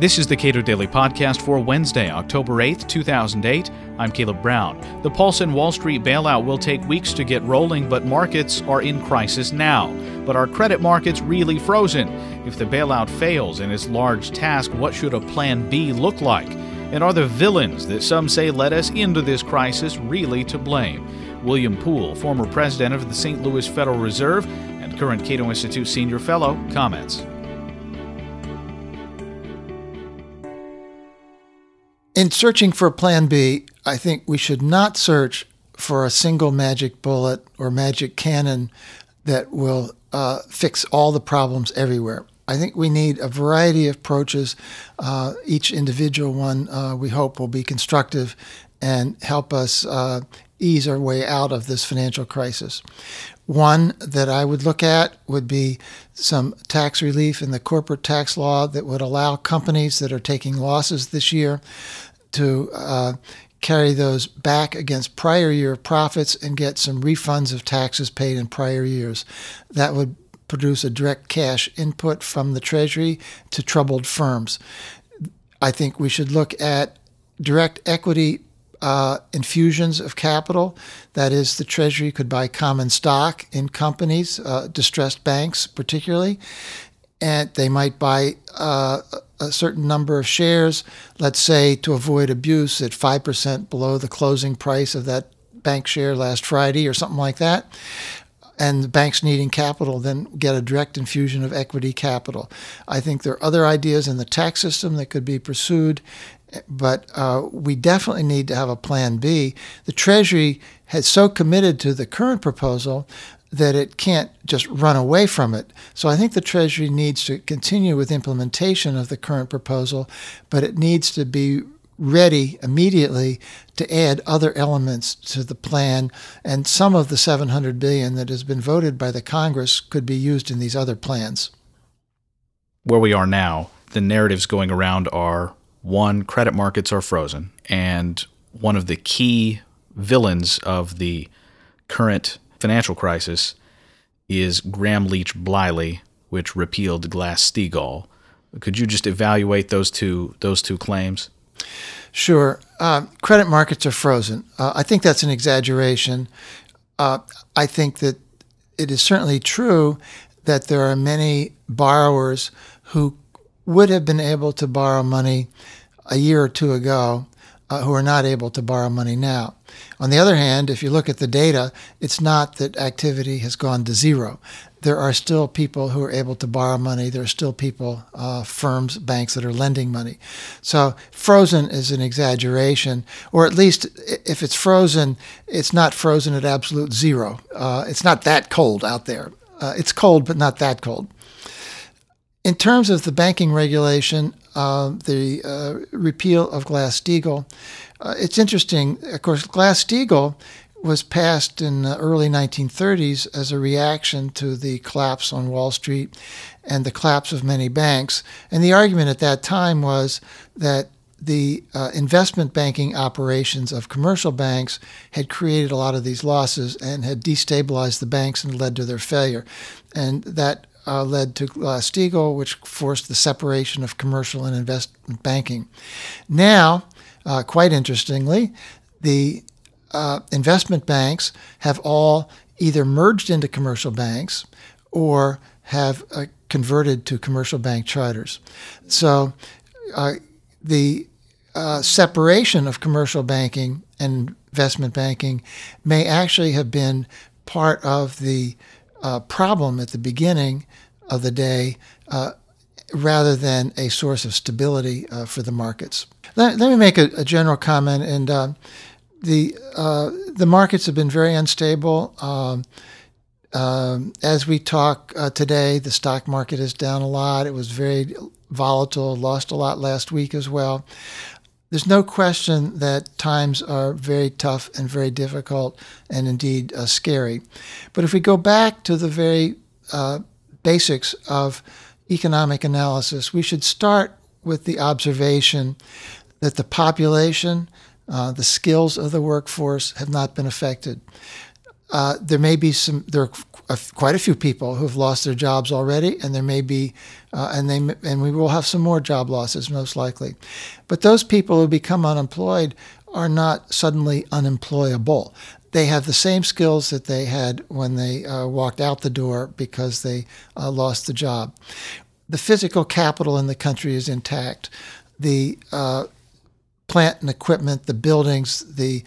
This is the Cato Daily Podcast for Wednesday, October 8th, 2008. I'm Caleb Brown. The Paulson Wall Street bailout will take weeks to get rolling, but markets are in crisis now. But are credit markets really frozen? If the bailout fails in its large task, what should a plan B look like? And are the villains that some say led us into this crisis really to blame? William Poole, former president of the St. Louis Federal Reserve and current Cato Institute senior fellow, comments. In searching for Plan B, I think we should not search for a single magic bullet or magic cannon that will fix all the problems everywhere. I think we need a variety of approaches. Each individual one, we hope, will be constructive and help us ease our way out of this financial crisis. One that I would look at would be some tax relief in the corporate tax law that would allow companies that are taking losses this year to carry those back against prior year profits and get some refunds of taxes paid in prior years. That would produce a direct cash input from the Treasury to troubled firms. I think we should look at direct equity infusions of capital. That is, the Treasury could buy common stock in companies, distressed banks particularly, and they might buy a certain number of shares, let's say to avoid abuse at 5% below the closing price of that bank share last Friday or something like that. And the banks needing capital then get a direct infusion of equity capital. I think there are other ideas in the tax system that could be pursued, but we definitely need to have a plan B. The Treasury has so committed to the current proposal that it can't just run away from it. So I think the Treasury needs to continue with implementation of the current proposal, but it needs to be ready immediately to add other elements to the plan, and some of the $700 billion that has been voted by the Congress could be used in these other plans. Where we are now, the narratives going around are, one, credit markets are frozen, and one of the key villains of the current financial crisis is Gramm-Leach-Bliley, which repealed Glass-Steagall. Could you just evaluate those two claims? Sure. Credit markets are frozen. I think that's an exaggeration. I think that it is certainly true that there are many borrowers who would have been able to borrow money a year or two ago who are not able to borrow money now. On the other hand, if you look at the data, it's not that activity has gone to zero. There are still people who are able to borrow money. There are still people, firms, banks that are lending money. So frozen is an exaggeration, or at least if it's frozen, it's not frozen at absolute zero. It's not that cold out there. It's cold, but not that cold. In terms of the banking regulation, the repeal of Glass-Steagall, it's interesting. Of course, Glass-Steagall was passed in the early 1930s as a reaction to the collapse on Wall Street and the collapse of many banks. And the argument at that time was that the investment banking operations of commercial banks had created a lot of these losses and had destabilized the banks and led to their failure. And that led to Glass-Steagall, which forced the separation of commercial and investment banking. Now, quite interestingly, the investment banks have all either merged into commercial banks or have converted to commercial bank charters. So the separation of commercial banking and investment banking may actually have been part of the problem at the beginning of the day rather than a source of stability for the markets. Let me make a general comment. And the markets have been very unstable. As we talk today, the stock market is down a lot. It was very volatile, lost a lot last week as well. There's no question that times are very tough and very difficult and indeed scary. But if we go back to the very basics of economic analysis, we should start with the observation that the population, the skills of the workforce have not been affected. there may be there are quite a few people who have lost their jobs already, and there may be, and we will have some more job losses most likely. But those people who become unemployed are not suddenly unemployable. They have the same skills that they had when they walked out the door because they lost the job. The physical capital in the country is intact. The plant and equipment, the buildings, the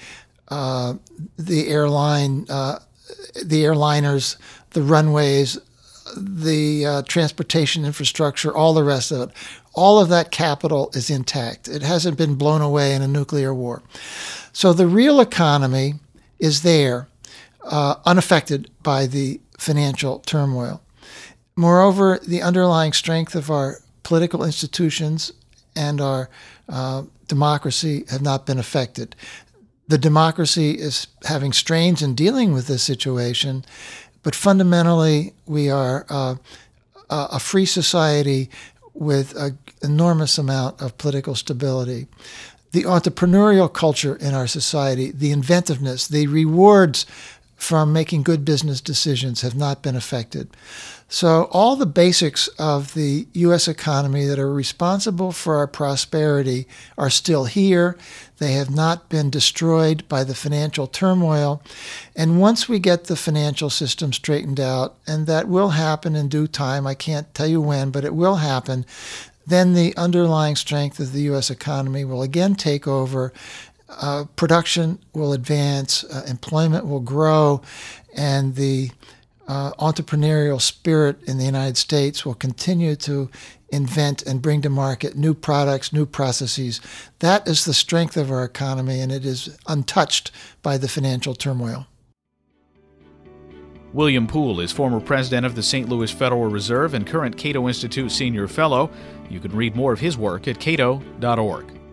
airliners, the runways, the transportation infrastructure, all the rest of it. All of that capital is intact. It hasn't been blown away in a nuclear war. So the real economy is there, unaffected by the financial turmoil. Moreover, the underlying strength of our political institutions and our democracy have not been affected. The democracy is having strains in dealing with this situation, but fundamentally we are a free society with an enormous amount of political stability. The entrepreneurial culture in our society, the inventiveness, the rewards from making good business decisions have not been affected. So all the basics of the U.S. economy that are responsible for our prosperity are still here. They have not been destroyed by the financial turmoil. And once we get the financial system straightened out, and that will happen in due time, I can't tell you when, but it will happen, then the underlying strength of the U.S. economy will again take over. Production will advance, employment will grow, and the entrepreneurial spirit in the United States will continue to invent and bring to market new products, new processes. That is the strength of our economy, and it is untouched by the financial turmoil. William Poole is former president of the St. Louis Federal Reserve and current Cato Institute Senior Fellow. You can read more of his work at cato.org.